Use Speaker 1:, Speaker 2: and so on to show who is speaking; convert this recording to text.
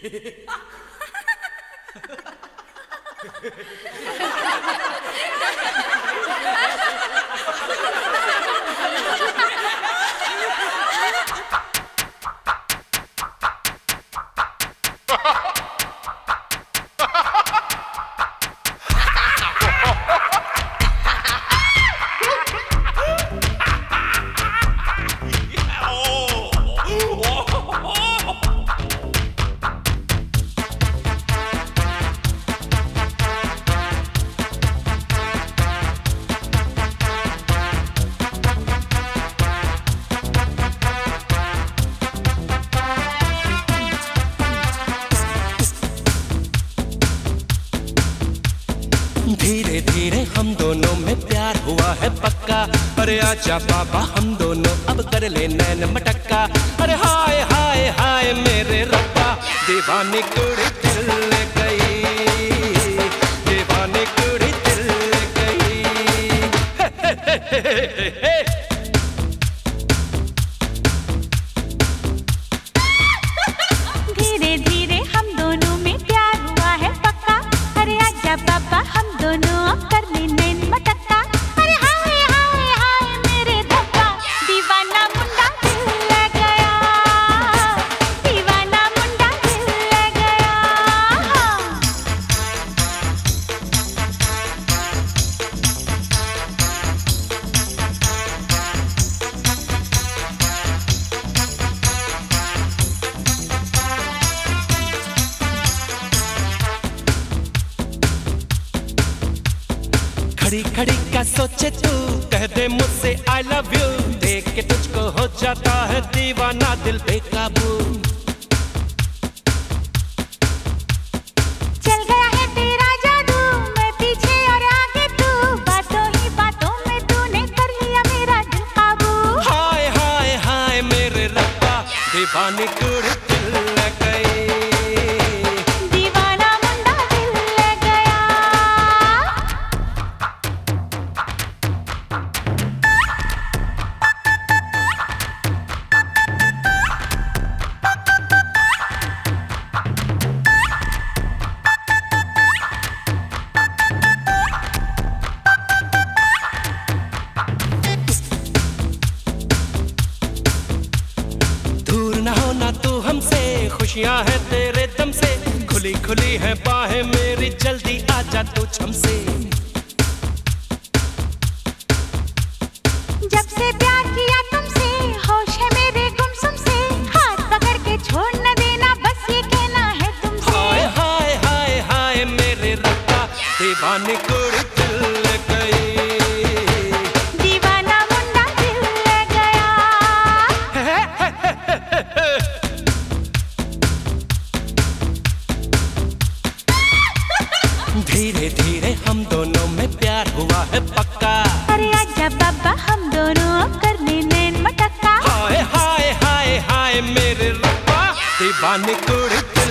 Speaker 1: धीरे धीरे हम दोनों में प्यार हुआ है पक्का। अरे आजा बाबा हम दोनों अब कर ले नैन मटक्का। अरे हाय हाय हाय मेरे रब्बा, दीवानी कुड़ी दिल ले गई, दीवानी कुड़ी दिल ले गई।
Speaker 2: धीरे धीरे हम दोनों में प्यार हुआ है पक्का। अरे आजा बाबा हम दोनों अब कर ले नैन मटक्का। अरे हाय हाय हाय मेरे रब्बा, दीवाना मुंडा दिल ले गया, दीवाना मुंडा दिल ले गया।
Speaker 1: खड़ी खड़ी क्या सोचे तू, कह दे मुझसे I love you। देख के तुझको हो जाता है दीवाना दिल बेकाबू।
Speaker 2: चल गया है तेरा जादू, मैं पीछे और आगे तू, बातों ही बातों में तूने कर लिया मेरा दिल काबू।
Speaker 1: हाय हाय हाय मेरे रब्बा, दीवानी कुड़ी दिल ले गई,
Speaker 2: दीवाना मुंडा दिल ले गया।
Speaker 1: दूर ना होना तू हमसे, खुशियां है तेरे दम से। खुली खुली है बाहें मेरी, जल्दी आजा तू छमसे।
Speaker 2: जब से प्यार किया तुमसे, होश है मेरे गुमसुम से। हाथ पकड़ के छोड़ न देना, बस ये कहना है तुमसे।
Speaker 1: हाय हाय हाय हाय मेरे रब्बा, दीवानी कुड़ी दिल ले गई,
Speaker 2: दीवाना मुंडा दिल ले गया।
Speaker 1: धीरे धीरे हम दोनों में प्यार हुआ है पक्का।
Speaker 2: अरे आजा बाबा हम दोनों अब कर ले नैन मटक्का।
Speaker 1: हाय हाय हाय हाय मेरे रब्बा, दीवानी कुड़ी